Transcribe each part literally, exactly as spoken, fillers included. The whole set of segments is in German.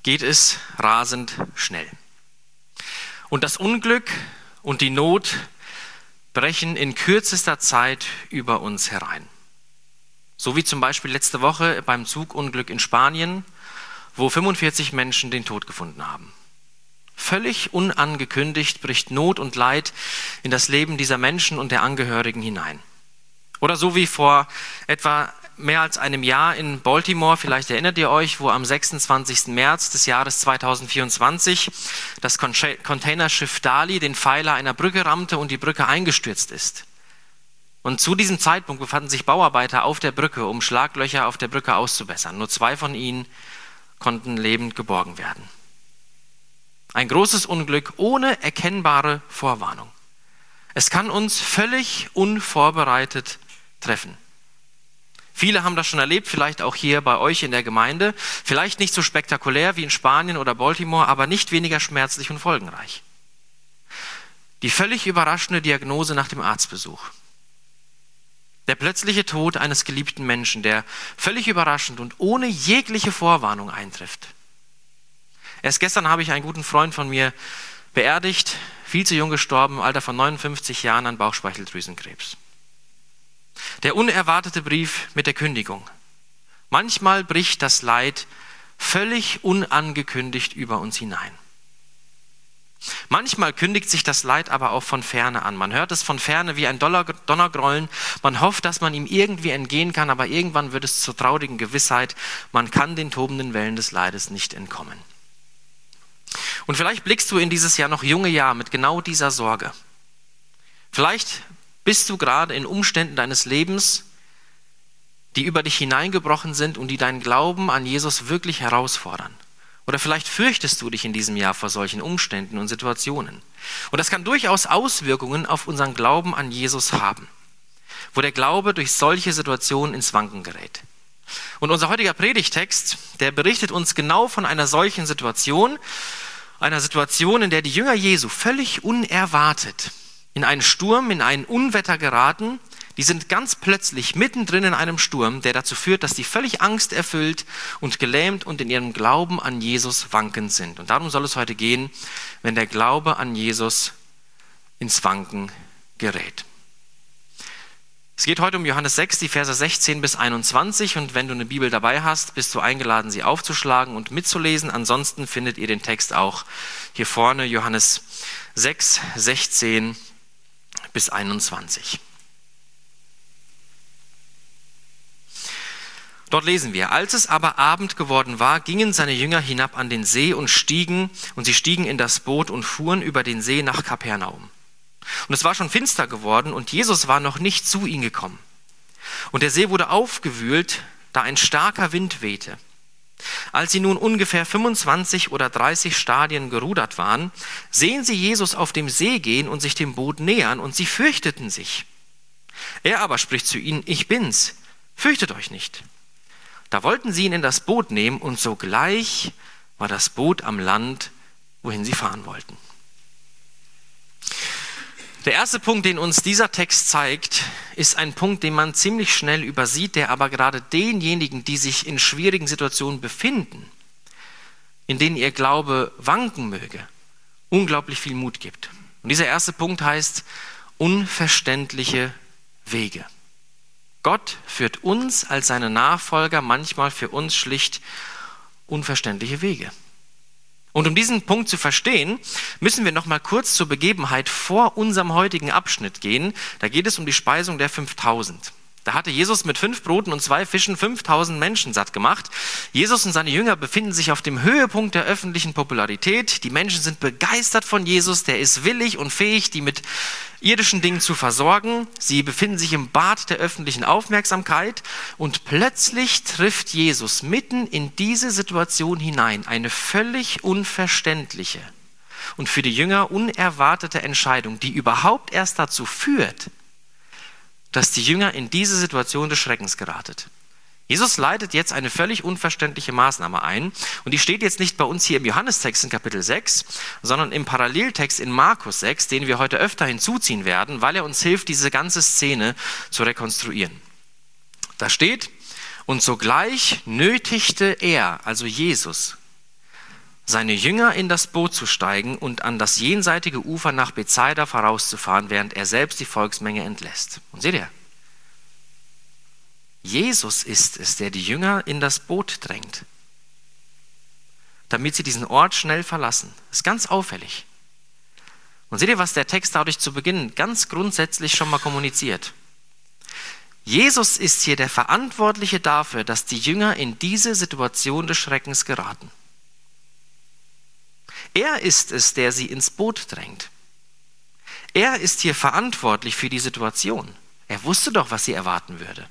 geht es rasend schnell. Und das Unglück und die Not brechen in kürzester Zeit über uns herein. So wie zum Beispiel letzte Woche beim Zugunglück in Spanien, wo fünfundvierzig Menschen den Tod gefunden haben. Völlig unangekündigt bricht Not und Leid in das Leben dieser Menschen und der Angehörigen hinein. Oder so wie vor etwa mehr als einem Jahr in Baltimore, vielleicht erinnert ihr euch, wo am sechsundzwanzigsten März des Jahres zweitausendvierundzwanzig das Containerschiff Dali den Pfeiler einer Brücke rammte und die Brücke eingestürzt ist. Und zu diesem Zeitpunkt befanden sich Bauarbeiter auf der Brücke, um Schlaglöcher auf der Brücke auszubessern. Nur zwei von ihnen konnten lebend geborgen werden. Ein großes Unglück ohne erkennbare Vorwarnung. Es kann uns völlig unvorbereitet treffen. Viele haben das schon erlebt, vielleicht auch hier bei euch in der Gemeinde. Vielleicht nicht so spektakulär wie in Spanien oder Baltimore, aber nicht weniger schmerzlich und folgenreich. Die völlig überraschende Diagnose nach dem Arztbesuch. Der plötzliche Tod eines geliebten Menschen, der völlig überraschend und ohne jegliche Vorwarnung eintrifft. Erst gestern habe ich einen guten Freund von mir beerdigt, viel zu jung gestorben, im Alter von neunundfünfzig Jahren an Bauchspeicheldrüsenkrebs. Der unerwartete Brief mit der Kündigung. Manchmal bricht das Leid völlig unangekündigt über uns hinein. Manchmal kündigt sich das Leid aber auch von Ferne an. Man hört es von Ferne wie ein Donnergrollen. Man hofft, dass man ihm irgendwie entgehen kann, aber irgendwann wird es zur traurigen Gewissheit, man kann den tobenden Wellen des Leides nicht entkommen. Und vielleicht blickst du in dieses Jahr noch junge Jahr mit genau dieser Sorge. Vielleicht bist du gerade in Umständen deines Lebens, die über dich hineingebrochen sind und die deinen Glauben an Jesus wirklich herausfordern. Oder vielleicht fürchtest du dich in diesem Jahr vor solchen Umständen und Situationen. Und das kann durchaus Auswirkungen auf unseren Glauben an Jesus haben, wo der Glaube durch solche Situationen ins Wanken gerät. Und unser heutiger Predigtext, der berichtet uns genau von einer solchen Situation, einer Situation, in der die Jünger Jesu völlig unerwartet in einen Sturm, in ein Unwetter geraten. Die sind ganz plötzlich mittendrin in einem Sturm, der dazu führt, dass die völlig angsterfüllt und gelähmt und in ihrem Glauben an Jesus wankend sind. Und darum soll es heute gehen, wenn der Glaube an Jesus ins Wanken gerät. Es geht heute um Johannes sechs, die Verse sechzehn bis einundzwanzig. Und wenn du eine Bibel dabei hast, bist du eingeladen, sie aufzuschlagen und mitzulesen. Ansonsten findet ihr den Text auch hier vorne, Johannes sechs, sechzehn bis einundzwanzig. Dort lesen wir: Als es aber Abend geworden war, gingen seine Jünger hinab an den See und stiegen, und sie stiegen in das Boot und fuhren über den See nach Kapernaum. Und es war schon finster geworden, und Jesus war noch nicht zu ihnen gekommen. Und der See wurde aufgewühlt, da ein starker Wind wehte. Als sie nun ungefähr fünfundzwanzig oder dreißig Stadien gerudert waren, sehen sie Jesus auf dem See gehen und sich dem Boot nähern, und sie fürchteten sich. Er aber spricht zu ihnen: Ich bin's, fürchtet euch nicht. Da wollten sie ihn in das Boot nehmen, und sogleich war das Boot am Land, wohin sie fahren wollten. Der erste Punkt, den uns dieser Text zeigt, ist ein Punkt, den man ziemlich schnell übersieht, der aber gerade denjenigen, die sich in schwierigen Situationen befinden, in denen ihr Glaube wanken möge, unglaublich viel Mut gibt. Und dieser erste Punkt heißt unverständliche Wege. Gott führt uns als seine Nachfolger manchmal für uns schlicht unverständliche Wege. Und um diesen Punkt zu verstehen, müssen wir noch mal kurz zur Begebenheit vor unserem heutigen Abschnitt gehen. Da geht es um die Speisung der fünftausend. Da hatte Jesus mit fünf Broten und zwei Fischen fünftausend Menschen satt gemacht. Jesus und seine Jünger befinden sich auf dem Höhepunkt der öffentlichen Popularität. Die Menschen sind begeistert von Jesus. Der ist willig und fähig, die mit irdischen Dingen zu versorgen. Sie befinden sich im Bad der öffentlichen Aufmerksamkeit. Und plötzlich trifft Jesus mitten in diese Situation hinein eine völlig unverständliche und für die Jünger unerwartete Entscheidung, die überhaupt erst dazu führt, dass die Jünger in diese Situation des Schreckens geratet. Jesus leitet jetzt eine völlig unverständliche Maßnahme ein, und die steht jetzt nicht bei uns hier im Johannestext in Kapitel sechs, sondern im Paralleltext in Markus sechs, den wir heute öfter hinzuziehen werden, weil er uns hilft, diese ganze Szene zu rekonstruieren. Da steht: Und sogleich nötigte er, also Jesus, seine Jünger in das Boot zu steigen und an das jenseitige Ufer nach Bethsaida vorauszufahren, während er selbst die Volksmenge entlässt. Und seht ihr, Jesus ist es, der die Jünger in das Boot drängt, damit sie diesen Ort schnell verlassen. Das ist ganz auffällig. Und seht ihr, was der Text dadurch zu Beginn ganz grundsätzlich schon mal kommuniziert? Jesus ist hier der Verantwortliche dafür, dass die Jünger in diese Situation des Schreckens geraten. Er ist es, der sie ins Boot drängt. Er ist hier verantwortlich für die Situation. Er wusste doch, was sie erwarten würde.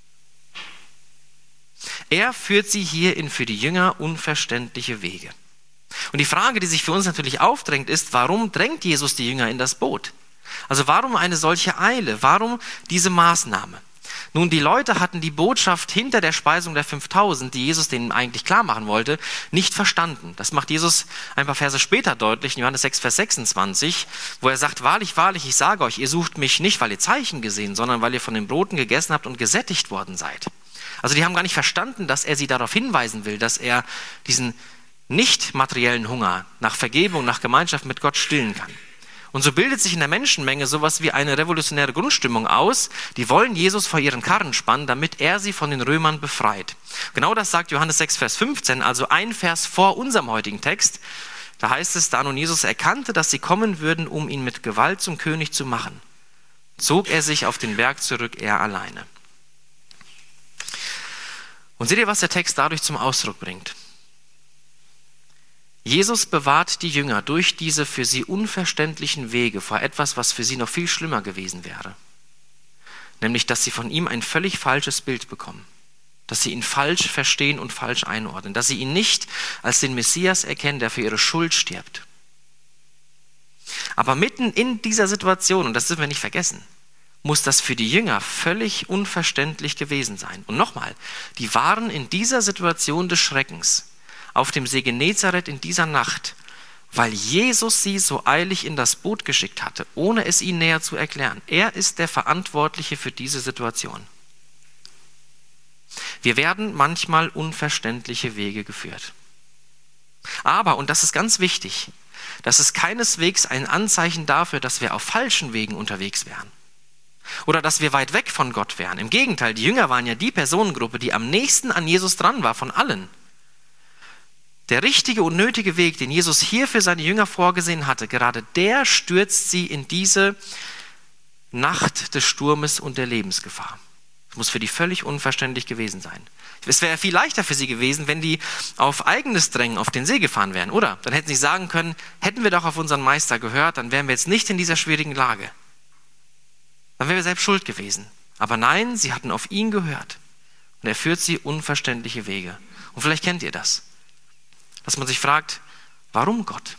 Er führt sie hier in für die Jünger unverständliche Wege. Und die Frage, die sich für uns natürlich aufdrängt, ist, warum drängt Jesus die Jünger in das Boot? Also warum eine solche Eile? Warum diese Maßnahme? Nun, die Leute hatten die Botschaft hinter der Speisung der fünftausend, die Jesus denen eigentlich klar machen wollte, nicht verstanden. Das macht Jesus ein paar Verse später deutlich, in Johannes sechs, Vers sechsundzwanzig, wo er sagt, wahrlich, wahrlich, ich sage euch, ihr sucht mich nicht, weil ihr Zeichen gesehen, sondern weil ihr von den Broten gegessen habt und gesättigt worden seid. Also die haben gar nicht verstanden, dass er sie darauf hinweisen will, dass er diesen nicht materiellen Hunger nach Vergebung, nach Gemeinschaft mit Gott stillen kann. Und so bildet sich in der Menschenmenge sowas wie eine revolutionäre Grundstimmung aus. Die wollen Jesus vor ihren Karren spannen, damit er sie von den Römern befreit. Genau das sagt Johannes sechs, Vers fünfzehn, also ein Vers vor unserem heutigen Text. Da heißt es, da nun Jesus erkannte, dass sie kommen würden, um ihn mit Gewalt zum König zu machen, zog er sich auf den Berg zurück, er alleine. Und seht ihr, was der Text dadurch zum Ausdruck bringt? Jesus bewahrt die Jünger durch diese für sie unverständlichen Wege vor etwas, was für sie noch viel schlimmer gewesen wäre. Nämlich, dass sie von ihm ein völlig falsches Bild bekommen. Dass sie ihn falsch verstehen und falsch einordnen. Dass sie ihn nicht als den Messias erkennen, der für ihre Schuld stirbt. Aber mitten in dieser Situation, und das dürfen wir nicht vergessen, muss das für die Jünger völlig unverständlich gewesen sein. Und nochmal, die waren in dieser Situation des Schreckens auf dem See Genezareth in dieser Nacht, weil Jesus sie so eilig in das Boot geschickt hatte, ohne es ihnen näher zu erklären. Er ist der Verantwortliche für diese Situation. Wir werden manchmal unverständliche Wege geführt. Aber, und das ist ganz wichtig, das ist keineswegs ein Anzeichen dafür, dass wir auf falschen Wegen unterwegs wären. Oder dass wir weit weg von Gott wären. Im Gegenteil, die Jünger waren ja die Personengruppe, die am nächsten an Jesus dran war von allen. Der richtige und nötige Weg, den Jesus hier für seine Jünger vorgesehen hatte, gerade der stürzt sie in diese Nacht des Sturmes und der Lebensgefahr. Das muss für die völlig unverständlich gewesen sein. Es wäre viel leichter für sie gewesen, wenn die auf eigenes Drängen auf den See gefahren wären, oder? Dann hätten sie sagen können, hätten wir doch auf unseren Meister gehört, dann wären wir jetzt nicht in dieser schwierigen Lage. Dann wären wir selbst schuld gewesen. Aber nein, sie hatten auf ihn gehört. Und er führt sie unverständliche Wege. Und vielleicht kennt ihr das. Dass man sich fragt, warum Gott?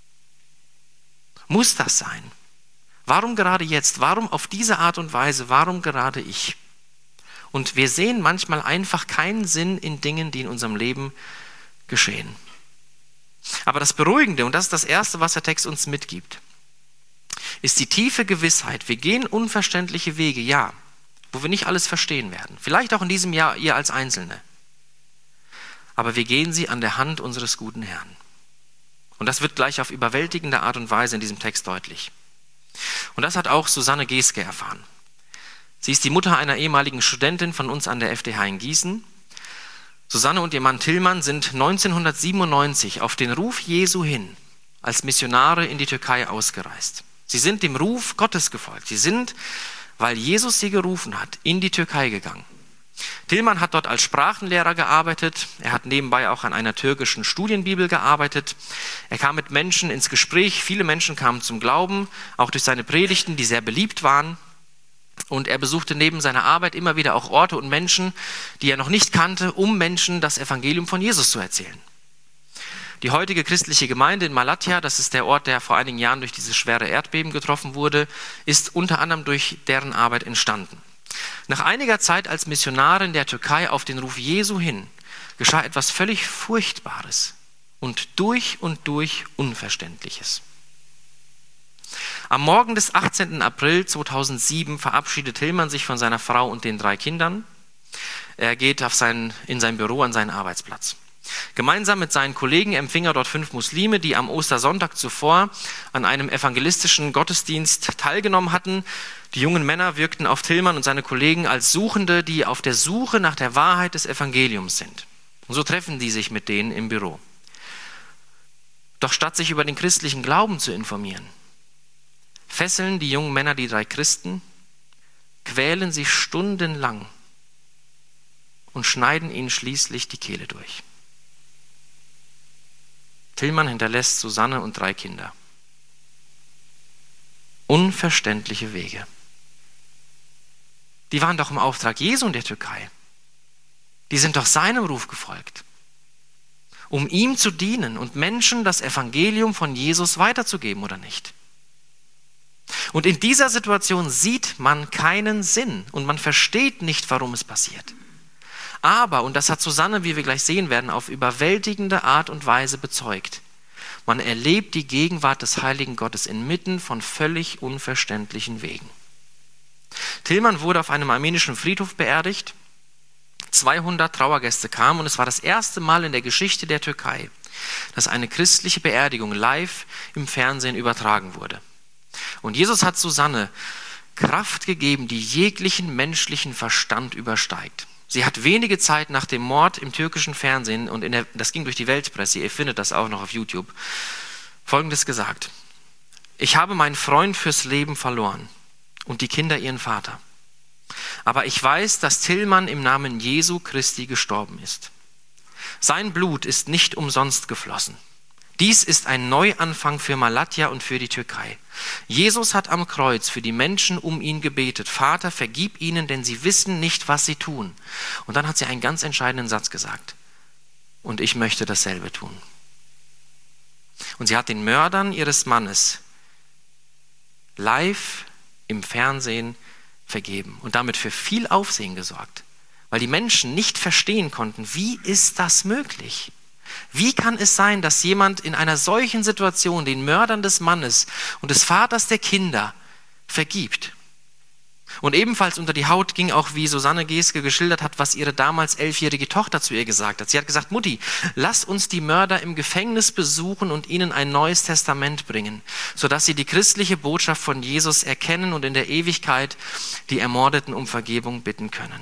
Muss das sein? Warum gerade jetzt? Warum auf diese Art und Weise? Warum gerade ich? Und wir sehen manchmal einfach keinen Sinn in Dingen, die in unserem Leben geschehen. Aber das Beruhigende, und das ist das Erste, was der Text uns mitgibt, ist die tiefe Gewissheit, wir gehen unverständliche Wege, ja, wo wir nicht alles verstehen werden. Vielleicht auch in diesem Jahr ihr als Einzelne. Aber wir gehen sie an der Hand unseres guten Herrn. Und das wird gleich auf überwältigende Art und Weise in diesem Text deutlich. Und das hat auch Susanne Geske erfahren. Sie ist die Mutter einer ehemaligen Studentin von uns an der F D H in Gießen. Susanne und ihr Mann Tillmann sind neunzehnhundertsiebenundneunzig auf den Ruf Jesu hin als Missionare in die Türkei ausgereist. Sie sind dem Ruf Gottes gefolgt. Sie sind, weil Jesus sie gerufen hat, in die Türkei gegangen. Tillmann hat dort als Sprachenlehrer gearbeitet. Er hat nebenbei auch an einer türkischen Studienbibel gearbeitet. Er kam mit Menschen ins Gespräch. Viele Menschen kamen zum Glauben, auch durch seine Predigten, die sehr beliebt waren. Und er besuchte neben seiner Arbeit immer wieder auch Orte und Menschen, die er noch nicht kannte, um Menschen das Evangelium von Jesus zu erzählen. Die heutige christliche Gemeinde in Malatya, das ist der Ort, der vor einigen Jahren durch dieses schwere Erdbeben getroffen wurde, ist unter anderem durch deren Arbeit entstanden. Nach einiger Zeit als Missionarin der Türkei auf den Ruf Jesu hin, geschah etwas völlig Furchtbares und durch und durch Unverständliches. Am Morgen des achtzehnten April zweitausendsieben verabschiedet Tillmann sich von seiner Frau und den drei Kindern. Er geht auf sein, in sein Büro an seinen Arbeitsplatz. Gemeinsam mit seinen Kollegen empfing er dort fünf Muslime, die am Ostersonntag zuvor an einem evangelistischen Gottesdienst teilgenommen hatten. Die jungen Männer wirkten auf Tillmann und seine Kollegen als Suchende, die auf der Suche nach der Wahrheit des Evangeliums sind. Und so treffen die sich mit denen im Büro. Doch statt sich über den christlichen Glauben zu informieren, fesseln die jungen Männer die drei Christen, quälen sie stundenlang und schneiden ihnen schließlich die Kehle durch. Tillmann hinterlässt Susanne und drei Kinder. Unverständliche Wege. Die waren doch im Auftrag Jesu in der Türkei. Die sind doch seinem Ruf gefolgt, um ihm zu dienen und Menschen das Evangelium von Jesus weiterzugeben, oder nicht? Und in dieser Situation sieht man keinen Sinn und man versteht nicht, warum es passiert. Aber, und das hat Susanne, wie wir gleich sehen werden, auf überwältigende Art und Weise bezeugt, man erlebt die Gegenwart des heiligen Gottes inmitten von völlig unverständlichen Wegen. Tillmann wurde auf einem armenischen Friedhof beerdigt. zweihundert Trauergäste kamen und es war das erste Mal in der Geschichte der Türkei, dass eine christliche Beerdigung live im Fernsehen übertragen wurde. Und Jesus hat Susanne Kraft gegeben, die jeglichen menschlichen Verstand übersteigt. Sie hat wenige Zeit nach dem Mord im türkischen Fernsehen, und in der, das ging durch die Weltpresse, ihr findet das auch noch auf YouTube, Folgendes gesagt: Ich habe meinen Freund fürs Leben verloren und die Kinder ihren Vater. Aber ich weiß, dass Tillmann im Namen Jesu Christi gestorben ist. Sein Blut ist nicht umsonst geflossen. Dies ist ein Neuanfang für Malatya und für die Türkei. Jesus hat am Kreuz für die Menschen um ihn gebetet: Vater, vergib ihnen, denn sie wissen nicht, was sie tun. Und dann hat sie einen ganz entscheidenden Satz gesagt: Und ich möchte dasselbe tun. Und sie hat den Mördern ihres Mannes live im Fernsehen vergeben und damit für viel Aufsehen gesorgt, weil die Menschen nicht verstehen konnten, wie ist das möglich? Wie kann es sein, dass jemand in einer solchen Situation den Mördern des Mannes und des Vaters der Kinder vergibt? Und ebenfalls unter die Haut ging auch, wie Susanne Geske geschildert hat, was ihre damals elfjährige Tochter zu ihr gesagt hat. Sie hat gesagt: Mutti, lass uns die Mörder im Gefängnis besuchen und ihnen ein neues Testament bringen, sodass sie die christliche Botschaft von Jesus erkennen und in der Ewigkeit die Ermordeten um Vergebung bitten können.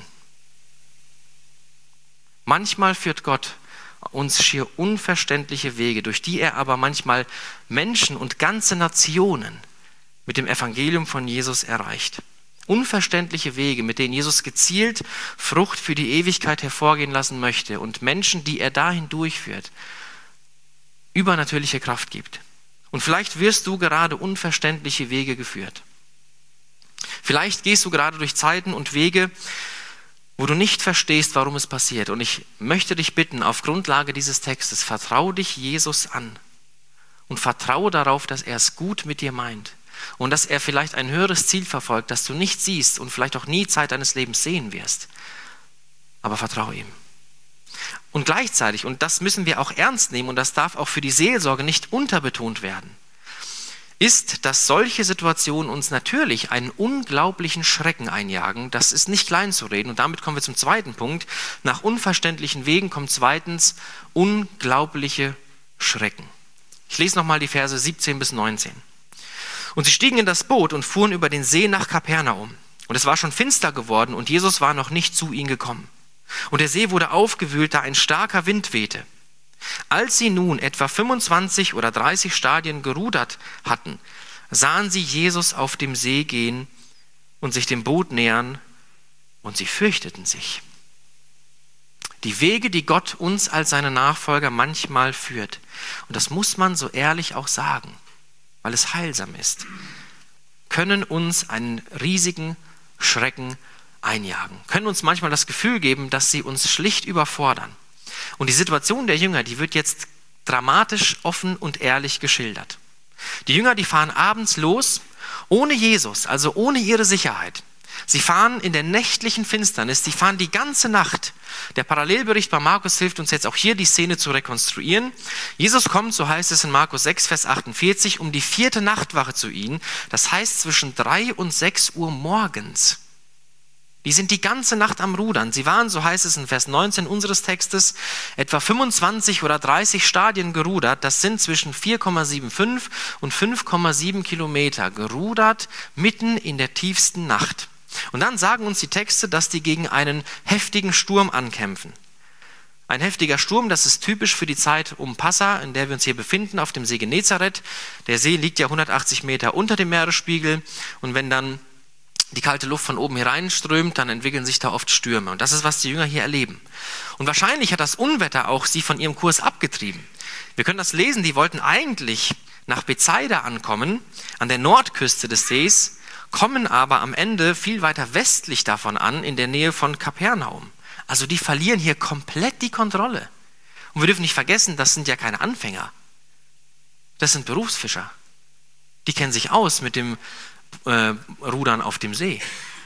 Manchmal führt Gott uns schier unverständliche Wege, durch die er aber manchmal Menschen und ganze Nationen mit dem Evangelium von Jesus erreicht. Unverständliche Wege, mit denen Jesus gezielt Frucht für die Ewigkeit hervorgehen lassen möchte und Menschen, die er dahin durchführt, übernatürliche Kraft gibt. Und vielleicht wirst du gerade unverständliche Wege geführt. Vielleicht gehst du gerade durch Zeiten und Wege, wo du nicht verstehst, warum es passiert. Und ich möchte dich bitten, auf Grundlage dieses Textes, vertraue dich Jesus an und vertraue darauf, dass er es gut mit dir meint und dass er vielleicht ein höheres Ziel verfolgt, das du nicht siehst und vielleicht auch nie Zeit deines Lebens sehen wirst. Aber vertraue ihm. Und gleichzeitig, und das müssen wir auch ernst nehmen und das darf auch für die Seelsorge nicht unterbetont werden, ist, dass solche Situationen uns natürlich einen unglaublichen Schrecken einjagen. Das ist nicht klein zu reden. Und damit kommen wir zum zweiten Punkt. Nach unverständlichen Wegen kommt zweitens unglaubliche Schrecken. Ich lese nochmal die Verse siebzehn bis neunzehn. Und sie stiegen in das Boot und fuhren über den See nach Kapernaum. Und es war schon finster geworden und Jesus war noch nicht zu ihnen gekommen. Und der See wurde aufgewühlt, da ein starker Wind wehte. Als sie nun etwa fünfundzwanzig oder dreißig Stadien gerudert hatten, sahen sie Jesus auf dem See gehen und sich dem Boot nähern, und sie fürchteten sich. Die Wege, die Gott uns als seine Nachfolger manchmal führt, und das muss man so ehrlich auch sagen, weil es heilsam ist, können uns einen riesigen Schrecken einjagen, können uns manchmal das Gefühl geben, dass sie uns schlicht überfordern. Und die Situation der Jünger, die wird jetzt dramatisch, offen und ehrlich geschildert. Die Jünger, die fahren abends los, ohne Jesus, also ohne ihre Sicherheit. Sie fahren in der nächtlichen Finsternis, sie fahren die ganze Nacht. Der Parallelbericht bei Markus hilft uns jetzt auch hier, die Szene zu rekonstruieren. Jesus kommt, so heißt es in Markus sechs, Vers achtundvierzig, um die vierte Nachtwache zu ihnen. Das heißt zwischen drei und sechs Uhr morgens. Die sind die ganze Nacht am Rudern. Sie waren, so heißt es in Vers neunzehn unseres Textes, etwa fünfundzwanzig oder dreißig Stadien gerudert. Das sind zwischen vier Komma fünfundsiebzig und fünf Komma sieben Kilometer gerudert, mitten in der tiefsten Nacht. Und dann sagen uns die Texte, dass die gegen einen heftigen Sturm ankämpfen. Ein heftiger Sturm, das ist typisch für die Zeit um Passa, in der wir uns hier befinden, auf dem See Genezareth. Der See liegt ja hundertachtzig Meter unter dem Meeresspiegel. Und wenn dann die kalte Luft von oben hereinströmt, dann entwickeln sich da oft Stürme. Und das ist, was die Jünger hier erleben. Und wahrscheinlich hat das Unwetter auch sie von ihrem Kurs abgetrieben. Wir können das lesen, die wollten eigentlich nach Bethsaida ankommen, an der Nordküste des Sees, kommen aber am Ende viel weiter westlich davon an, in der Nähe von Kapernaum. Also die verlieren hier komplett die Kontrolle. Und wir dürfen nicht vergessen, das sind ja keine Anfänger. Das sind Berufsfischer. Die kennen sich aus mit dem Äh, Rudern auf dem See.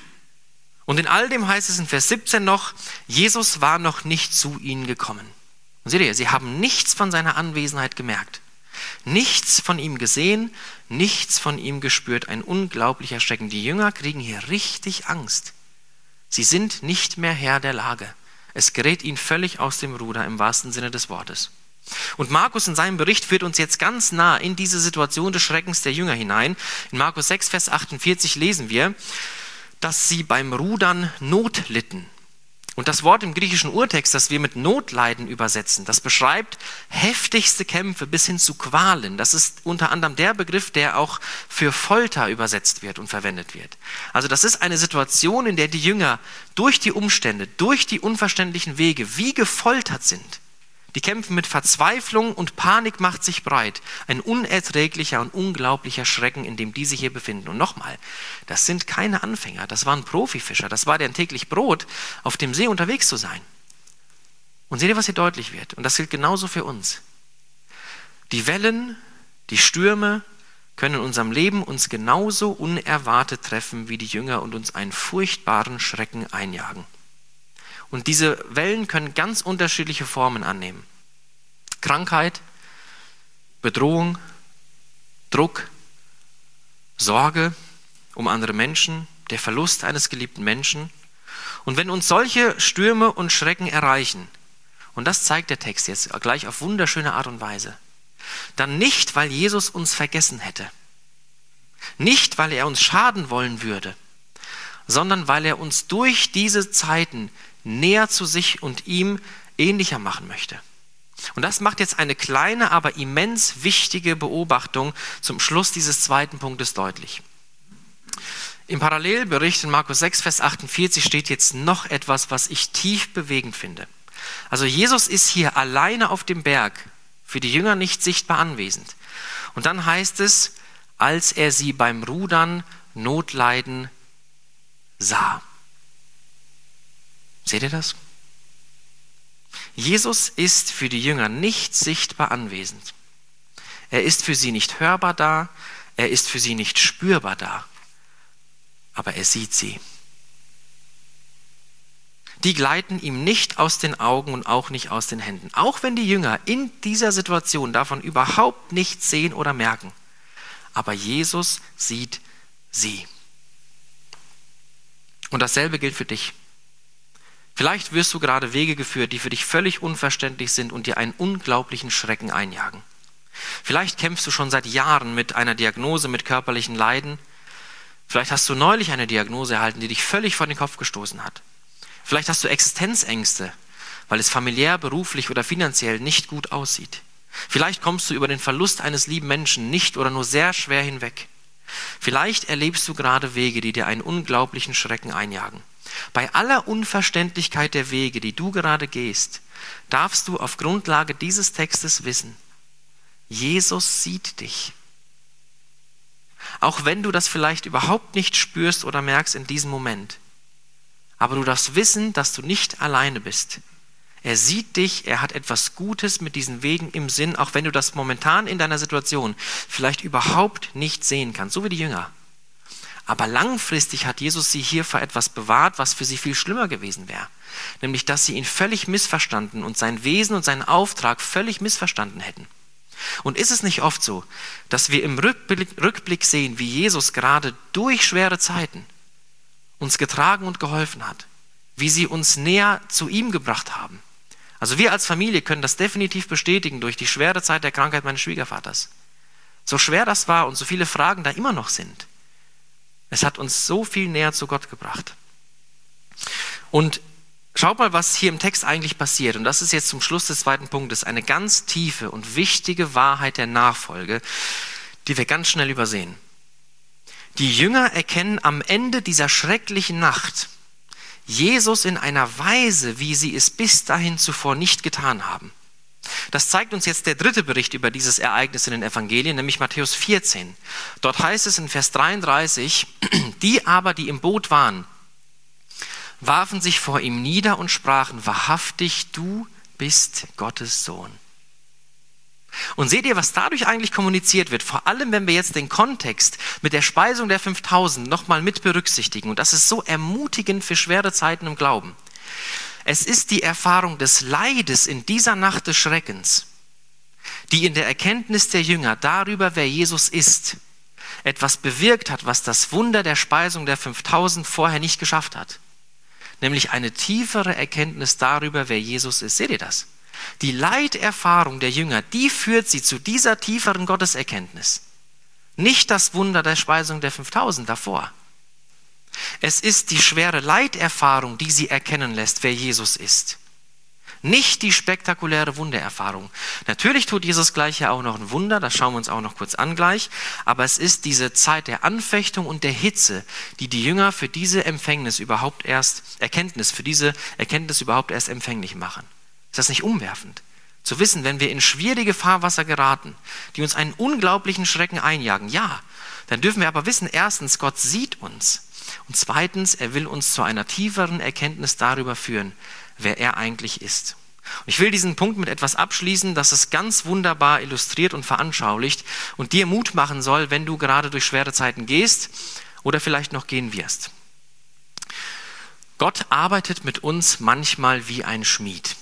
Und in all dem heißt es in Vers siebzehn noch, Jesus war noch nicht zu ihnen gekommen. Und seht ihr, sie haben nichts von seiner Anwesenheit gemerkt. Nichts von ihm gesehen, nichts von ihm gespürt. Ein unglaublicher Schrecken. Die Jünger kriegen hier richtig Angst. Sie sind nicht mehr Herr der Lage. Es gerät ihnen völlig aus dem Ruder im wahrsten Sinne des Wortes. Und Markus in seinem Bericht führt uns jetzt ganz nah in diese Situation des Schreckens der Jünger hinein. In Markus sechs, Vers achtundvierzig lesen wir, dass sie beim Rudern Not litten. Und das Wort im griechischen Urtext, das wir mit Notleiden übersetzen, das beschreibt heftigste Kämpfe bis hin zu Qualen. Das ist unter anderem der Begriff, der auch für Folter übersetzt wird und verwendet wird. Also das ist eine Situation, in der die Jünger durch die Umstände, durch die unverständlichen Wege wie gefoltert sind. Die kämpfen mit Verzweiflung und Panik macht sich breit. Ein unerträglicher und unglaublicher Schrecken, in dem die sich hier befinden. Und nochmal, das sind keine Anfänger, das waren Profifischer. Das war deren täglich Brot, auf dem See unterwegs zu sein. Und seht ihr, was hier deutlich wird? Und das gilt genauso für uns. Die Wellen, die Stürme können in unserem Leben uns genauso unerwartet treffen wie die Jünger und uns einen furchtbaren Schrecken einjagen. Und diese Wellen können ganz unterschiedliche Formen annehmen. Krankheit, Bedrohung, Druck, Sorge um andere Menschen, der Verlust eines geliebten Menschen. Und wenn uns solche Stürme und Schrecken erreichen, und das zeigt der Text jetzt gleich auf wunderschöne Art und Weise, dann nicht, weil Jesus uns vergessen hätte, nicht, weil er uns schaden wollen würde, sondern weil er uns durch diese Zeiten näher zu sich und ihm ähnlicher machen möchte. Und das macht jetzt eine kleine, aber immens wichtige Beobachtung zum Schluss dieses zweiten Punktes deutlich. Im Parallelbericht in Markus sechs, Vers achtundvierzig steht jetzt noch etwas, was ich tief bewegend finde. Also Jesus ist hier alleine auf dem Berg, für die Jünger nicht sichtbar anwesend. Und dann heißt es, als er sie beim Rudern Notleiden sah. Seht ihr das? Jesus ist für die Jünger nicht sichtbar anwesend. Er ist für sie nicht hörbar da, er ist für sie nicht spürbar da, aber er sieht sie. Die gleiten ihm nicht aus den Augen und auch nicht aus den Händen. Auch wenn die Jünger in dieser Situation davon überhaupt nichts sehen oder merken. Aber Jesus sieht sie. Und dasselbe gilt für dich. Vielleicht wirst du gerade Wege geführt, die für dich völlig unverständlich sind und dir einen unglaublichen Schrecken einjagen. Vielleicht kämpfst du schon seit Jahren mit einer Diagnose, mit körperlichen Leiden. Vielleicht hast du neulich eine Diagnose erhalten, die dich völlig vor den Kopf gestoßen hat. Vielleicht hast du Existenzängste, weil es familiär, beruflich oder finanziell nicht gut aussieht. Vielleicht kommst du über den Verlust eines lieben Menschen nicht oder nur sehr schwer hinweg. Vielleicht erlebst du gerade Wege, die dir einen unglaublichen Schrecken einjagen. Bei aller Unverständlichkeit der Wege, die du gerade gehst, darfst du auf Grundlage dieses Textes wissen, Jesus sieht dich. Auch wenn du das vielleicht überhaupt nicht spürst oder merkst in diesem Moment. Aber du darfst wissen, dass du nicht alleine bist. Er sieht dich, er hat etwas Gutes mit diesen Wegen im Sinn, auch wenn du das momentan in deiner Situation vielleicht überhaupt nicht sehen kannst, so wie die Jünger. Aber langfristig hat Jesus sie hier vor etwas bewahrt, was für sie viel schlimmer gewesen wäre. Nämlich, dass sie ihn völlig missverstanden und sein Wesen und seinen Auftrag völlig missverstanden hätten. Und ist es nicht oft so, dass wir im Rückblick, Rückblick sehen, wie Jesus gerade durch schwere Zeiten uns getragen und geholfen hat, wie sie uns näher zu ihm gebracht haben. Also wir als Familie können das definitiv bestätigen durch die schwere Zeit der Krankheit meines Schwiegervaters. So schwer das war und so viele Fragen da immer noch sind. Es hat uns so viel näher zu Gott gebracht. Und schaut mal, was hier im Text eigentlich passiert. Und das ist jetzt zum Schluss des zweiten Punktes eine ganz tiefe und wichtige Wahrheit der Nachfolge, die wir ganz schnell übersehen. Die Jünger erkennen am Ende dieser schrecklichen Nacht Jesus in einer Weise, wie sie es bis dahin zuvor nicht getan haben. Das zeigt uns jetzt der dritte Bericht über dieses Ereignis in den Evangelien, nämlich Matthäus vierzehn. Dort heißt es in Vers dreiunddreißig, die aber, die im Boot waren, warfen sich vor ihm nieder und sprachen, wahrhaftig, du bist Gottes Sohn. Und seht ihr, was dadurch eigentlich kommuniziert wird? Vor allem, wenn wir jetzt den Kontext mit der Speisung der fünftausend nochmal mit berücksichtigen. Und das ist so ermutigend für schwere Zeiten im Glauben. Es ist die Erfahrung des Leides in dieser Nacht des Schreckens, die in der Erkenntnis der Jünger darüber, wer Jesus ist, etwas bewirkt hat, was das Wunder der Speisung der fünftausend vorher nicht geschafft hat. Nämlich eine tiefere Erkenntnis darüber, wer Jesus ist. Seht ihr das? Die Leiterfahrung der Jünger, die führt sie zu dieser tieferen Gotteserkenntnis. Nicht das Wunder der Speisung der fünftausend davor. Es ist die schwere Leiterfahrung, die sie erkennen lässt, wer Jesus ist. Nicht die spektakuläre Wundererfahrung. Natürlich tut Jesus gleich ja auch noch ein Wunder, das schauen wir uns auch noch kurz an gleich. Aber es ist diese Zeit der Anfechtung und der Hitze, die die Jünger für diese Empfängnis überhaupt erst, Erkenntnis, für diese Erkenntnis überhaupt erst empfänglich machen. Ist das nicht umwerfend? Zu wissen, wenn wir in schwierige Fahrwasser geraten, die uns einen unglaublichen Schrecken einjagen, ja, dann dürfen wir aber wissen, erstens, Gott sieht uns. Und zweitens, er will uns zu einer tieferen Erkenntnis darüber führen, wer er eigentlich ist. Und ich will diesen Punkt mit etwas abschließen, das es ganz wunderbar illustriert und veranschaulicht und dir Mut machen soll, wenn du gerade durch schwere Zeiten gehst oder vielleicht noch gehen wirst. Gott arbeitet mit uns manchmal wie ein Schmied.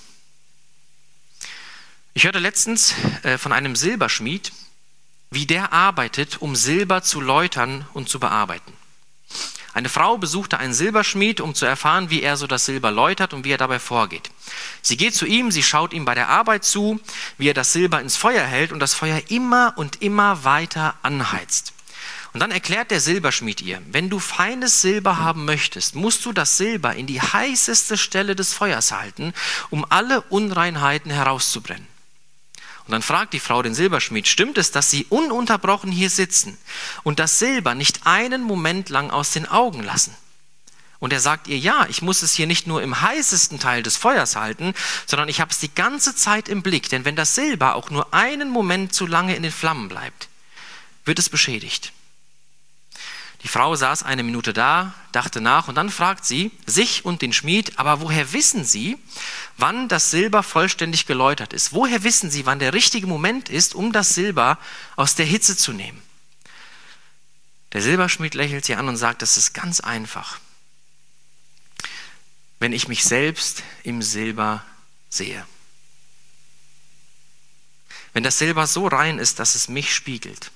Ich hörte letztens äh, von einem Silberschmied, wie der arbeitet, um Silber zu läutern und zu bearbeiten. Eine Frau besuchte einen Silberschmied, um zu erfahren, wie er so das Silber läutert und wie er dabei vorgeht. Sie geht zu ihm, sie schaut ihm bei der Arbeit zu, wie er das Silber ins Feuer hält und das Feuer immer und immer weiter anheizt. Und dann erklärt der Silberschmied ihr, wenn du feines Silber haben möchtest, musst du das Silber in die heißeste Stelle des Feuers halten, um alle Unreinheiten herauszubrennen. Und dann fragt die Frau den Silberschmied, stimmt es, dass sie ununterbrochen hier sitzen und das Silber nicht einen Moment lang aus den Augen lassen? Und er sagt ihr, ja, ich muss es hier nicht nur im heißesten Teil des Feuers halten, sondern ich habe es die ganze Zeit im Blick, denn wenn das Silber auch nur einen Moment zu lange in den Flammen bleibt, wird es beschädigt. Die Frau saß eine Minute da, dachte nach und dann fragt sie sich und den Schmied, aber woher wissen Sie, wann das Silber vollständig geläutert ist? Woher wissen Sie, wann der richtige Moment ist, um das Silber aus der Hitze zu nehmen? Der Silberschmied lächelt sie an und sagt, das ist ganz einfach. Wenn ich mich selbst im Silber sehe. Wenn das Silber so rein ist, dass es mich spiegelt.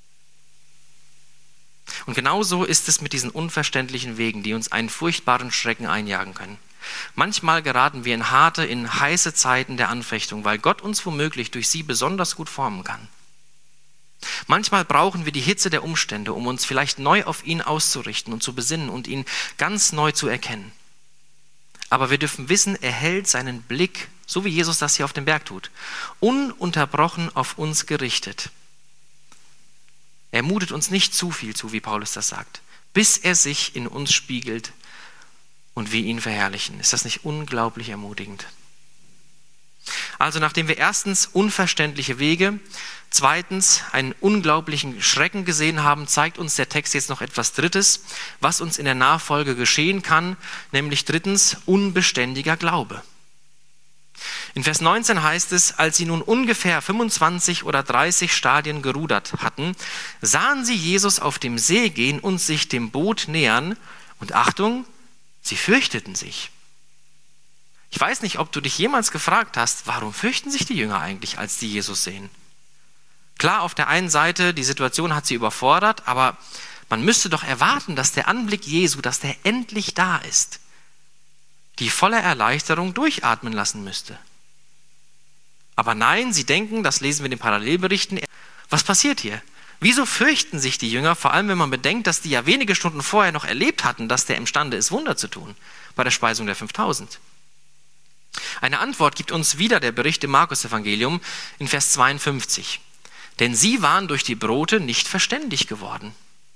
Und genauso ist es mit diesen unverständlichen Wegen, die uns einen furchtbaren Schrecken einjagen können. Manchmal geraten wir in harte, in heiße Zeiten der Anfechtung, weil Gott uns womöglich durch sie besonders gut formen kann. Manchmal brauchen wir die Hitze der Umstände, um uns vielleicht neu auf ihn auszurichten und zu besinnen und ihn ganz neu zu erkennen. Aber wir dürfen wissen, er hält seinen Blick, so wie Jesus das hier auf dem Berg tut, ununterbrochen auf uns gerichtet. Er mutet uns nicht zu viel zu, wie Paulus das sagt, bis er sich in uns spiegelt und wir ihn verherrlichen. Ist das nicht unglaublich ermutigend? Also nachdem wir erstens unverständliche Wege, zweitens einen unglaublichen Schrecken gesehen haben, zeigt uns der Text jetzt noch etwas Drittes, was uns in der Nachfolge geschehen kann, nämlich drittens unbeständiger Glaube. In Vers neunzehn heißt es, als sie nun ungefähr fünfundzwanzig oder dreißig Stadien gerudert hatten, sahen sie Jesus auf dem See gehen und sich dem Boot nähern und Achtung, sie fürchteten sich. Ich weiß nicht, ob du dich jemals gefragt hast, warum fürchten sich die Jünger eigentlich, als die Jesus sehen? Klar, auf der einen Seite, die Situation hat sie überfordert, aber Man müsste doch erwarten, dass der Anblick Jesu, dass der endlich da ist, die voller Erleichterung durchatmen lassen müsste. Aber nein, sie denken, das lesen wir in den Parallelberichten, was passiert hier? Wieso fürchten sich die Jünger, vor allem wenn man bedenkt, dass die ja wenige Stunden vorher noch erlebt hatten, dass der imstande ist, Wunder zu tun bei der Speisung der fünftausend? Eine Antwort gibt uns wieder der Bericht im Markus-Evangelium in Vers zweiundfünfzig. Denn sie waren durch die Brote nicht verständig geworden.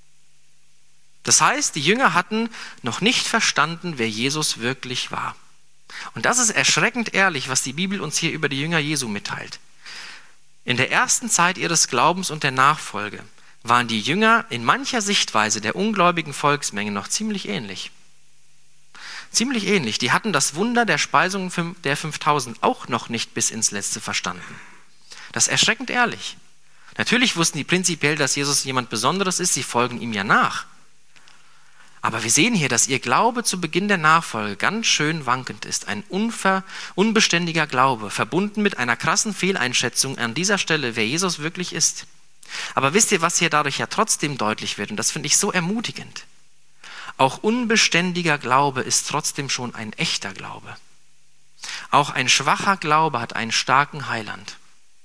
Das heißt, die Jünger hatten noch nicht verstanden, wer Jesus wirklich war. Und das ist erschreckend ehrlich, was die Bibel uns hier über die Jünger Jesu mitteilt. In der ersten Zeit ihres Glaubens und der Nachfolge waren die Jünger in mancher Sichtweise der ungläubigen Volksmenge noch ziemlich ähnlich. Ziemlich ähnlich. Die hatten das Wunder der Speisung der fünftausend auch noch nicht bis ins Letzte verstanden. Das ist erschreckend ehrlich. Natürlich wussten die prinzipiell, dass Jesus jemand Besonderes ist, sie folgen ihm ja nach. Aber wir sehen hier, dass ihr Glaube zu Beginn der Nachfolge ganz schön wankend ist. Ein unver, unbeständiger Glaube, verbunden mit einer krassen Fehleinschätzung an dieser Stelle, wer Jesus wirklich ist. Aber wisst ihr, was hier dadurch ja trotzdem deutlich wird? Und das finde ich so ermutigend. Auch unbeständiger Glaube ist trotzdem schon ein echter Glaube. Auch ein schwacher Glaube hat einen starken Heiland.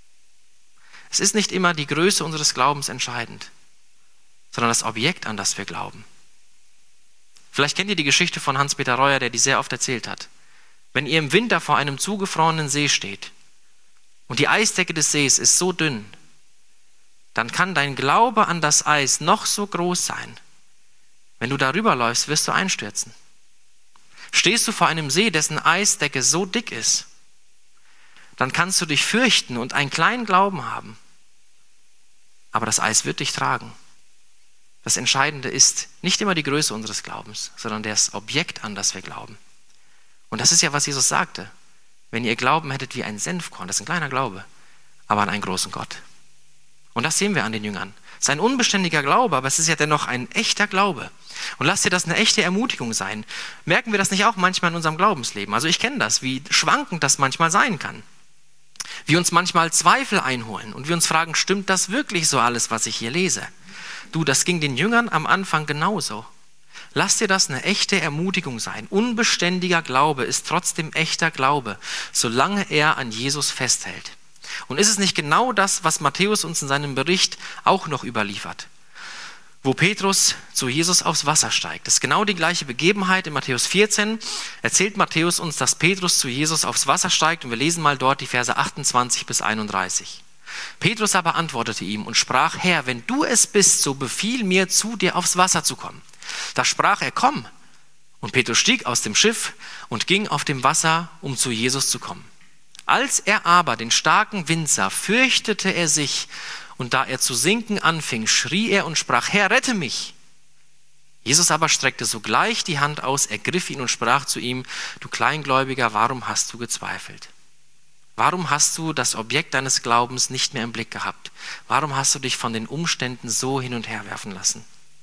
Es ist nicht immer die Größe unseres Glaubens entscheidend, sondern das Objekt, an das wir glauben. Vielleicht kennt ihr die Geschichte von Hans-Peter Reuer, der die sehr oft erzählt hat. Wenn ihr im Winter vor einem zugefrorenen See steht und die Eisdecke des Sees ist so dünn, dann kann dein Glaube an das Eis noch so groß sein. Wenn du darüber läufst, wirst du einstürzen. Stehst du vor einem See, dessen Eisdecke so dick ist, dann kannst du dich fürchten und einen kleinen Glauben haben. Aber das Eis wird dich tragen. Das Entscheidende ist nicht immer die Größe unseres Glaubens, sondern das Objekt, an das wir glauben. Und das ist ja, was Jesus sagte. Wenn ihr Glauben hättet wie ein Senfkorn, das ist ein kleiner Glaube, aber an einen großen Gott. Und das sehen wir an den Jüngern. Es ist ein unbeständiger Glaube, aber es ist ja dennoch ein echter Glaube. Und lasst dir das eine echte Ermutigung sein. Merken wir das nicht auch manchmal in unserem Glaubensleben? Also ich kenne das, wie schwankend das manchmal sein kann. Wie uns manchmal Zweifel einholen und wir uns fragen, stimmt das wirklich so alles, was ich hier lese? Du, das ging den Jüngern am Anfang genauso. Lass dir das eine echte Ermutigung sein. Unbeständiger Glaube ist trotzdem echter Glaube, solange er an Jesus festhält. Und ist es nicht genau das, was Matthäus uns in seinem Bericht auch noch überliefert? Wo Petrus zu Jesus aufs Wasser steigt. Das ist genau die gleiche Begebenheit. In Matthäus vierzehn erzählt Matthäus uns, dass Petrus zu Jesus aufs Wasser steigt. Und wir lesen mal dort die Verse achtundzwanzig bis einunddreißig. Petrus aber antwortete ihm und sprach, Herr, wenn du es bist, so befiehl mir, zu dir aufs Wasser zu kommen. Da sprach er, komm. Und Petrus stieg aus dem Schiff und ging auf dem Wasser, um zu Jesus zu kommen. Als er aber den starken Wind sah, fürchtete er sich, und da er zu sinken anfing, schrie er und sprach, Herr, rette mich. Jesus aber streckte sogleich die Hand aus, ergriff ihn und sprach zu ihm, du Kleingläubiger, warum hast du gezweifelt? Warum hast du das Objekt deines Glaubens nicht mehr im Blick gehabt? Warum hast du dich von den Umständen so hin und her werfen lassen?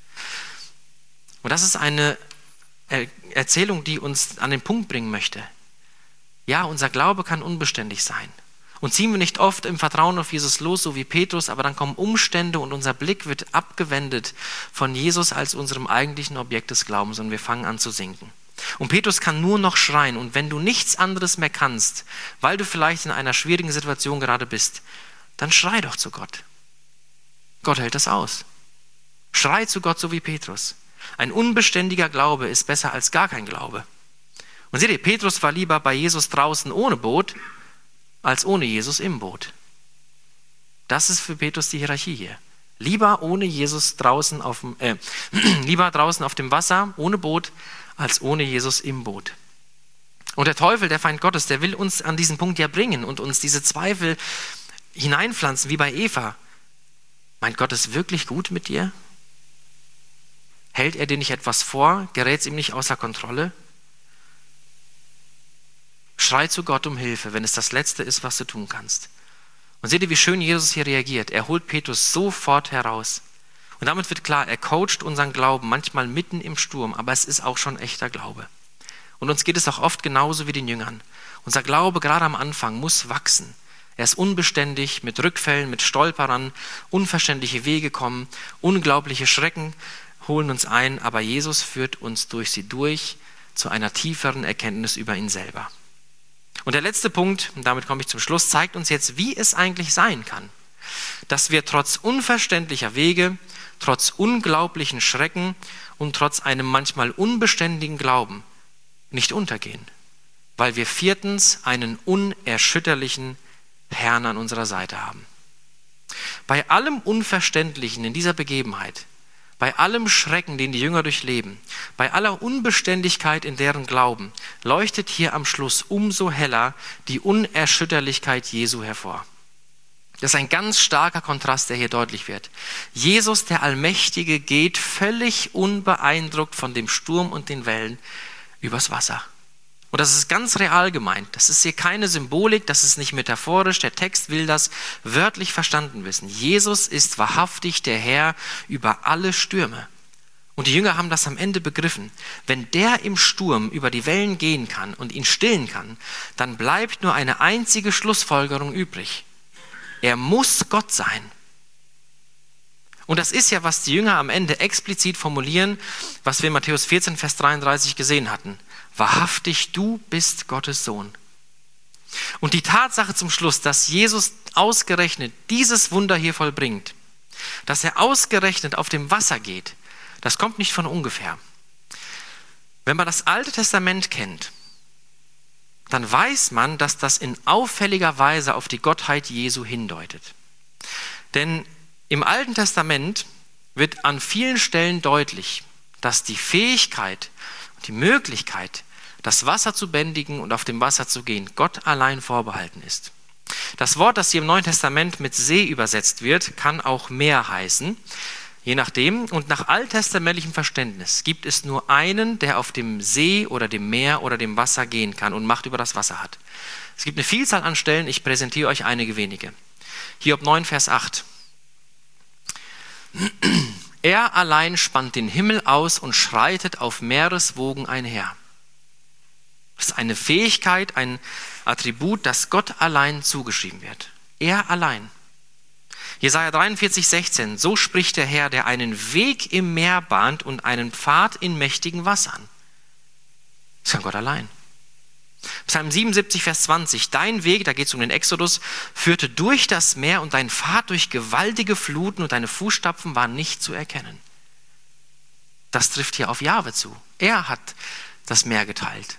Und das ist eine Erzählung, die uns an den Punkt bringen möchte. Ja, unser Glaube kann unbeständig sein. Und ziehen wir nicht oft im Vertrauen auf Jesus los, so wie Petrus, aber dann kommen Umstände und unser Blick wird abgewendet von Jesus als unserem eigentlichen Objekt des Glaubens und wir fangen an zu sinken. Und Petrus kann nur noch schreien und wenn du nichts anderes mehr kannst, weil du vielleicht in einer schwierigen Situation gerade bist, dann schrei doch zu Gott. Gott hält das aus. Schrei zu Gott, so wie Petrus. Ein unbeständiger Glaube ist besser als gar kein Glaube. Und seht ihr, Petrus war lieber bei Jesus draußen ohne Boot, als ohne Jesus im Boot. Das ist für Petrus die Hierarchie hier. Lieber ohne Jesus draußen auf dem, äh, lieber draußen auf dem Wasser, ohne Boot, als ohne Jesus im Boot. Und der Teufel, der Feind Gottes, der will uns an diesen Punkt ja bringen und uns diese Zweifel hineinpflanzen, wie bei Eva. Meint Gott es wirklich gut mit dir? Hält er dir nicht etwas vor? Gerät es ihm nicht außer Kontrolle? Schrei zu Gott um Hilfe, wenn es das Letzte ist, was du tun kannst. Und seht ihr, wie schön Jesus hier reagiert. Er holt Petrus sofort heraus. Und damit wird klar, er coacht unseren Glauben, manchmal mitten im Sturm, aber es ist auch schon echter Glaube. Und uns geht es auch oft genauso wie den Jüngern. Unser Glaube, gerade am Anfang, muss wachsen. Er ist unbeständig, mit Rückfällen, mit Stolperern, unverständliche Wege kommen, unglaubliche Schrecken holen uns ein, aber Jesus führt uns durch sie durch zu einer tieferen Erkenntnis über ihn selber. Und der letzte Punkt, und damit komme ich zum Schluss, zeigt uns jetzt, wie es eigentlich sein kann, dass wir trotz unverständlicher Wege, trotz unglaublichen Schrecken und trotz einem manchmal unbeständigen Glauben nicht untergehen, weil wir viertens einen unerschütterlichen Herrn an unserer Seite haben. Bei allem Unverständlichen in dieser Begebenheit, bei allem Schrecken, den die Jünger durchleben, bei aller Unbeständigkeit in deren Glauben, leuchtet hier am Schluss umso heller die Unerschütterlichkeit Jesu hervor. Das ist ein ganz starker Kontrast, der hier deutlich wird. Jesus, der Allmächtige, geht völlig unbeeindruckt von dem Sturm und den Wellen übers Wasser. Und das ist ganz real gemeint. Das ist hier keine Symbolik, das ist nicht metaphorisch. Der Text will das wörtlich verstanden wissen. Jesus ist wahrhaftig der Herr über alle Stürme. Und die Jünger haben das am Ende begriffen. Wenn der im Sturm über die Wellen gehen kann und ihn stillen kann, dann bleibt nur eine einzige Schlussfolgerung übrig. Er muss Gott sein. Und das ist ja, was die Jünger am Ende explizit formulieren, was wir in Matthäus vierzehn, Vers dreiunddreißig gesehen hatten. Wahrhaftig, du bist Gottes Sohn. Und die Tatsache zum Schluss, dass Jesus ausgerechnet dieses Wunder hier vollbringt, dass er ausgerechnet auf dem Wasser geht, das kommt nicht von ungefähr. Wenn man das Alte Testament kennt, dann weiß man, dass das in auffälliger Weise auf die Gottheit Jesu hindeutet. Denn im Alten Testament wird an vielen Stellen deutlich, dass die Fähigkeit und die Möglichkeit, das Wasser zu bändigen und auf dem Wasser zu gehen, Gott allein vorbehalten ist. Das Wort, das hier im Neuen Testament mit See übersetzt wird, kann auch Meer heißen, je nachdem. Und nach alttestamentlichem Verständnis gibt es nur einen, der auf dem See oder dem Meer oder dem Wasser gehen kann und Macht über das Wasser hat. Es gibt eine Vielzahl an Stellen, ich präsentiere euch einige wenige. Hiob neun, Vers acht. Er allein spannt den Himmel aus und schreitet auf Meereswogen einher. Das ist eine Fähigkeit, ein Attribut, das Gott allein zugeschrieben wird. Er allein. Jesaja dreiundvierzig, sechzehn. So spricht der Herr, der einen Weg im Meer bahnt und einen Pfad in mächtigen Wassern. Das kann Gott allein. Psalm siebenundsiebzig, Vers zwanzig. Dein Weg, da geht es um den Exodus, führte durch das Meer und dein Pfad durch gewaltige Fluten und deine Fußstapfen waren nicht zu erkennen. Das trifft hier auf Jahwe zu. Er hat das Meer geteilt.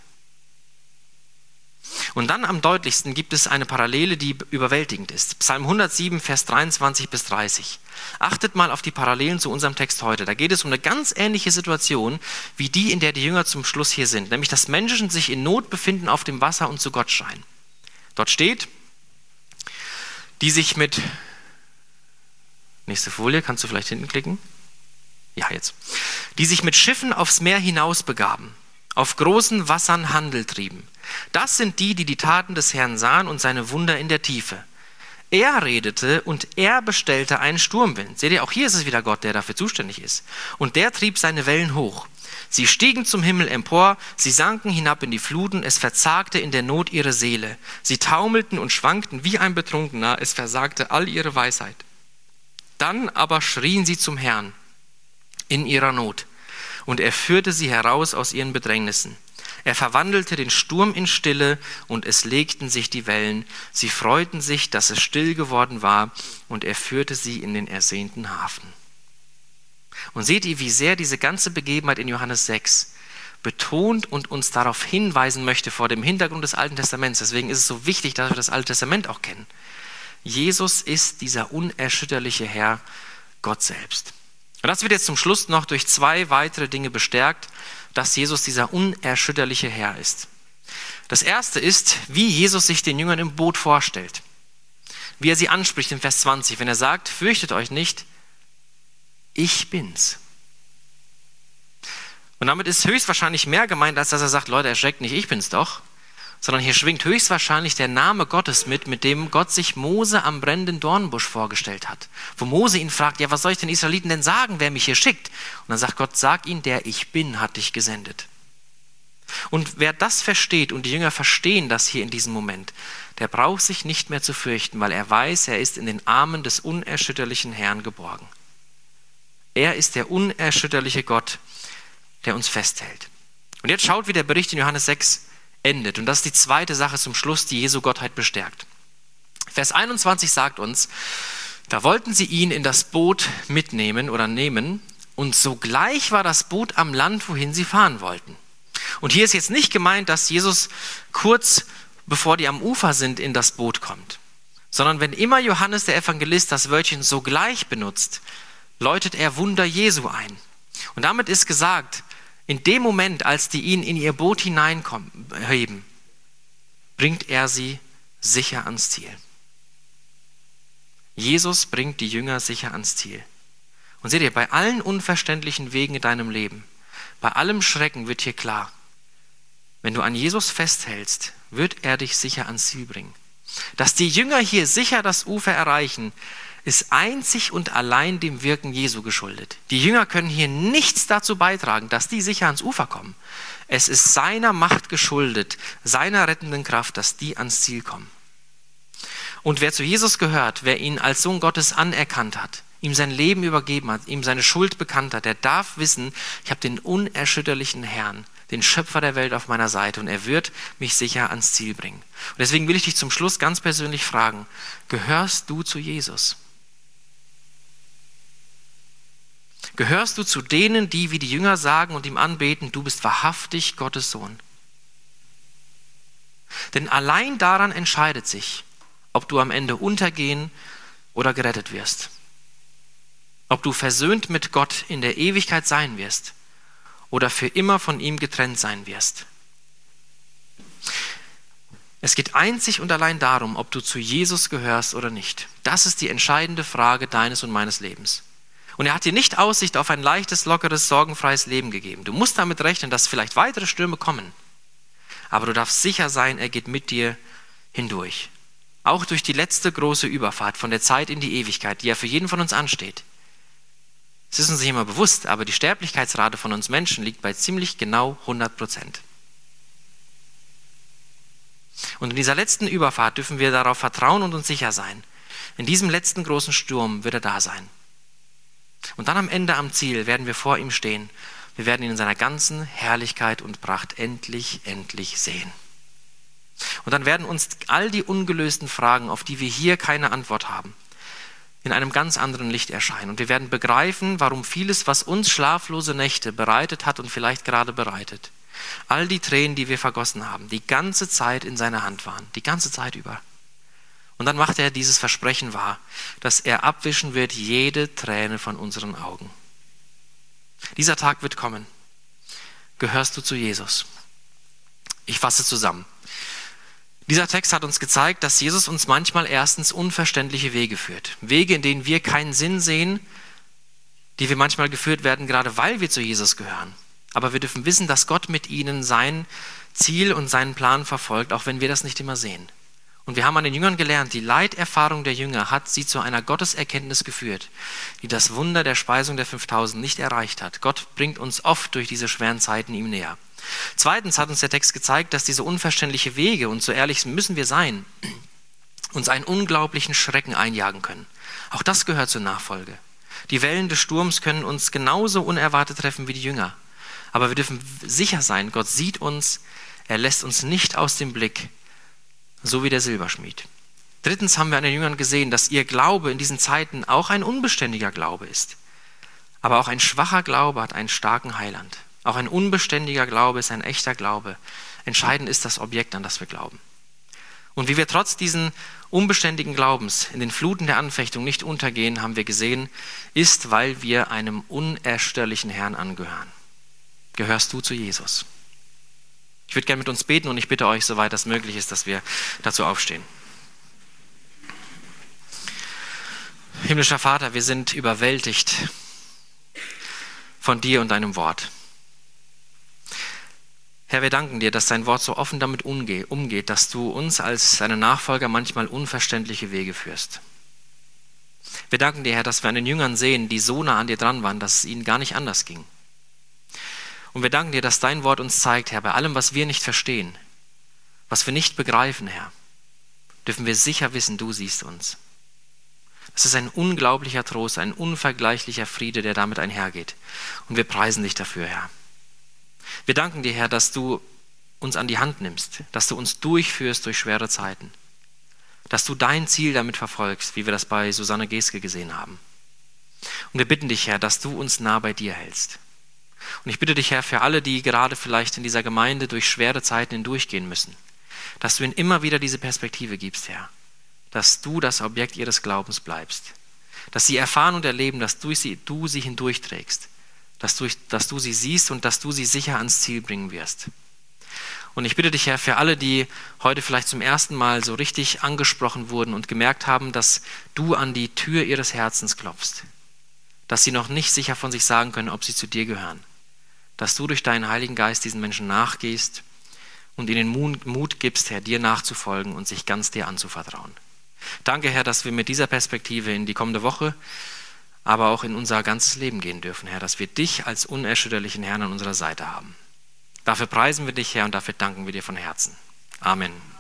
Und dann am deutlichsten gibt es eine Parallele, die überwältigend ist. Psalm hundertsieben, Vers dreiundzwanzig bis dreißig. Achtet mal auf die Parallelen zu unserem Text heute. Da geht es um eine ganz ähnliche Situation, wie die, in der die Jünger zum Schluss hier sind. Nämlich, dass Menschen sich in Not befinden auf dem Wasser und zu Gott schreien. Dort steht, die sich mit, nächste Folie, kannst du vielleicht hinten klicken? Ja, jetzt. Die sich mit Schiffen aufs Meer hinaus begaben, auf großen Wassern Handel trieben. Das sind die, die die Taten des Herrn sahen und seine Wunder in der Tiefe. Er redete und er bestellte einen Sturmwind. Seht ihr, auch hier ist es wieder Gott, der dafür zuständig ist. Und der trieb seine Wellen hoch. Sie stiegen zum Himmel empor, sie sanken hinab in die Fluten, es verzagte in der Not ihre Seele. Sie taumelten und schwankten wie ein Betrunkener, es versagte all ihre Weisheit. Dann aber schrien sie zum Herrn in ihrer Not, und er führte sie heraus aus ihren Bedrängnissen. Er verwandelte den Sturm in Stille und es legten sich die Wellen. Sie freuten sich, dass es still geworden war und er führte sie in den ersehnten Hafen. Und seht ihr, wie sehr diese ganze Begebenheit in Johannes sechs betont und uns darauf hinweisen möchte vor dem Hintergrund des Alten Testaments. Deswegen ist es so wichtig, dass wir das Alte Testament auch kennen. Jesus ist dieser unerschütterliche Herr, Gott selbst. Und das wird jetzt zum Schluss noch durch zwei weitere Dinge bestärkt, dass Jesus dieser unerschütterliche Herr ist. Das erste ist, wie Jesus sich den Jüngern im Boot vorstellt. Wie er sie anspricht in Vers zwanzig, wenn er sagt, fürchtet euch nicht, ich bin's. Und damit ist höchstwahrscheinlich mehr gemeint, als dass er sagt, Leute, erschreckt nicht, ich bin's doch. Sondern hier schwingt höchstwahrscheinlich der Name Gottes mit, mit dem Gott sich Mose am brennenden Dornbusch vorgestellt hat. Wo Mose ihn fragt, ja, was soll ich den Israeliten denn sagen, wer mich hier schickt? Und dann sagt Gott, sag ihnen, der ich bin, hat dich gesendet. Und wer das versteht, und die Jünger verstehen das hier in diesem Moment, der braucht sich nicht mehr zu fürchten, weil er weiß, er ist in den Armen des unerschütterlichen Herrn geborgen. Er ist der unerschütterliche Gott, der uns festhält. Und jetzt schaut, wie der Bericht in Johannes sechs endet. Und das ist die zweite Sache zum Schluss, die Jesu Gottheit bestärkt. Vers einundzwanzig sagt uns, da wollten sie ihn in das Boot mitnehmen oder nehmen und sogleich war das Boot am Land, wohin sie fahren wollten. Und hier ist jetzt nicht gemeint, dass Jesus kurz bevor die am Ufer sind, in das Boot kommt, sondern wenn immer Johannes der Evangelist das Wörtchen sogleich benutzt, läutet er Wunder Jesu ein. Und damit ist gesagt, in dem Moment, als die ihn in ihr Boot hineinheben, bringt er sie sicher ans Ziel. Jesus bringt die Jünger sicher ans Ziel. Und seht ihr, bei allen unverständlichen Wegen in deinem Leben, bei allem Schrecken wird hier klar, wenn du an Jesus festhältst, wird er dich sicher ans Ziel bringen. Dass die Jünger hier sicher das Ufer erreichen, ist einzig und allein dem Wirken Jesu geschuldet. Die Jünger können hier nichts dazu beitragen, dass die sicher ans Ufer kommen. Es ist seiner Macht geschuldet, seiner rettenden Kraft, dass die ans Ziel kommen. Und wer zu Jesus gehört, wer ihn als Sohn Gottes anerkannt hat, ihm sein Leben übergeben hat, ihm seine Schuld bekannt hat, der darf wissen, ich habe den unerschütterlichen Herrn, den Schöpfer der Welt auf meiner Seite und er wird mich sicher ans Ziel bringen. Und deswegen will ich dich zum Schluss ganz persönlich fragen, gehörst du zu Jesus? Gehörst du zu denen, die wie die Jünger sagen und ihm anbeten, du bist wahrhaftig Gottes Sohn? Denn allein daran entscheidet sich, ob du am Ende untergehen oder gerettet wirst. Ob du versöhnt mit Gott in der Ewigkeit sein wirst oder für immer von ihm getrennt sein wirst. Es geht einzig und allein darum, ob du zu Jesus gehörst oder nicht. Das ist die entscheidende Frage deines und meines Lebens. Und er hat dir nicht Aussicht auf ein leichtes, lockeres, sorgenfreies Leben gegeben. Du musst damit rechnen, dass vielleicht weitere Stürme kommen. Aber du darfst sicher sein, er geht mit dir hindurch. Auch durch die letzte große Überfahrt von der Zeit in die Ewigkeit, die ja für jeden von uns ansteht. Es ist uns nicht immer bewusst, aber die Sterblichkeitsrate von uns Menschen liegt bei ziemlich genau hundert Prozent. Und in dieser letzten Überfahrt dürfen wir darauf vertrauen und uns sicher sein. In diesem letzten großen Sturm wird er da sein. Und dann am Ende am Ziel werden wir vor ihm stehen. Wir werden ihn in seiner ganzen Herrlichkeit und Pracht endlich, endlich sehen. Und dann werden uns all die ungelösten Fragen, auf die wir hier keine Antwort haben, in einem ganz anderen Licht erscheinen. Und wir werden begreifen, warum vieles, was uns schlaflose Nächte bereitet hat und vielleicht gerade bereitet, all die Tränen, die wir vergossen haben, die ganze Zeit in seiner Hand waren, die ganze Zeit über. Und dann macht er dieses Versprechen wahr, dass er abwischen wird jede Träne von unseren Augen. Dieser Tag wird kommen. Gehörst du zu Jesus? Ich fasse zusammen. Dieser Text hat uns gezeigt, dass Jesus uns manchmal erstens unverständliche Wege führt. Wege, in denen wir keinen Sinn sehen, die wir manchmal geführt werden, gerade weil wir zu Jesus gehören. Aber wir dürfen wissen, dass Gott mit ihnen sein Ziel und seinen Plan verfolgt, auch wenn wir das nicht immer sehen. Und wir haben an den Jüngern gelernt, die Leiterfahrung der Jünger hat sie zu einer Gotteserkenntnis geführt, die das Wunder der Speisung der fünftausend nicht erreicht hat. Gott bringt uns oft durch diese schweren Zeiten ihm näher. Zweitens hat uns der Text gezeigt, dass diese unverständliche Wege, und so ehrlich müssen wir sein, uns einen unglaublichen Schrecken einjagen können. Auch das gehört zur Nachfolge. Die Wellen des Sturms können uns genauso unerwartet treffen wie die Jünger. Aber wir dürfen sicher sein, Gott sieht uns, er lässt uns nicht aus dem Blick, so wie der Silberschmied. Drittens haben wir an den Jüngern gesehen, dass ihr Glaube in diesen Zeiten auch ein unbeständiger Glaube ist. Aber auch ein schwacher Glaube hat einen starken Heiland. Auch ein unbeständiger Glaube ist ein echter Glaube. Entscheidend ist das Objekt, an das wir glauben. Und wie wir trotz diesen unbeständigen Glaubens in den Fluten der Anfechtung nicht untergehen, haben wir gesehen, ist, weil wir einem unerschütterlichen Herrn angehören. Gehörst du zu Jesus? Ich würde gerne mit uns beten und ich bitte euch, soweit das möglich ist, dass wir dazu aufstehen. Himmlischer Vater, wir sind überwältigt von dir und deinem Wort. Herr, wir danken dir, dass dein Wort so offen damit umgeht, dass du uns als deine Nachfolger manchmal unverständliche Wege führst. Wir danken dir, Herr, dass wir an den Jüngern sehen, die so nah an dir dran waren, dass es ihnen gar nicht anders ging. Und wir danken dir, dass dein Wort uns zeigt, Herr, bei allem, was wir nicht verstehen, was wir nicht begreifen, Herr, dürfen wir sicher wissen, du siehst uns. Es ist ein unglaublicher Trost, ein unvergleichlicher Friede, der damit einhergeht. Und wir preisen dich dafür, Herr. Wir danken dir, Herr, dass du uns an die Hand nimmst, dass du uns durchführst durch schwere Zeiten, dass du dein Ziel damit verfolgst, wie wir das bei Susanne Geske gesehen haben. Und wir bitten dich, Herr, dass du uns nah bei dir hältst. Und ich bitte dich, Herr, für alle, die gerade vielleicht in dieser Gemeinde durch schwere Zeiten hindurchgehen müssen, dass du ihnen immer wieder diese Perspektive gibst, Herr, dass du das Objekt ihres Glaubens bleibst, dass sie erfahren und erleben, dass du sie, du sie hindurchträgst, dass du, dass du sie siehst und dass du sie sicher ans Ziel bringen wirst. Und ich bitte dich, Herr, für alle, die heute vielleicht zum ersten Mal so richtig angesprochen wurden und gemerkt haben, dass du an die Tür ihres Herzens klopfst, dass sie noch nicht sicher von sich sagen können, ob sie zu dir gehören, dass du durch deinen Heiligen Geist diesen Menschen nachgehst und ihnen Mut gibst, Herr, dir nachzufolgen und sich ganz dir anzuvertrauen. Danke, Herr, dass wir mit dieser Perspektive in die kommende Woche, aber auch in unser ganzes Leben gehen dürfen, Herr, dass wir dich als unerschütterlichen Herrn an unserer Seite haben. Dafür preisen wir dich, Herr, und dafür danken wir dir von Herzen. Amen.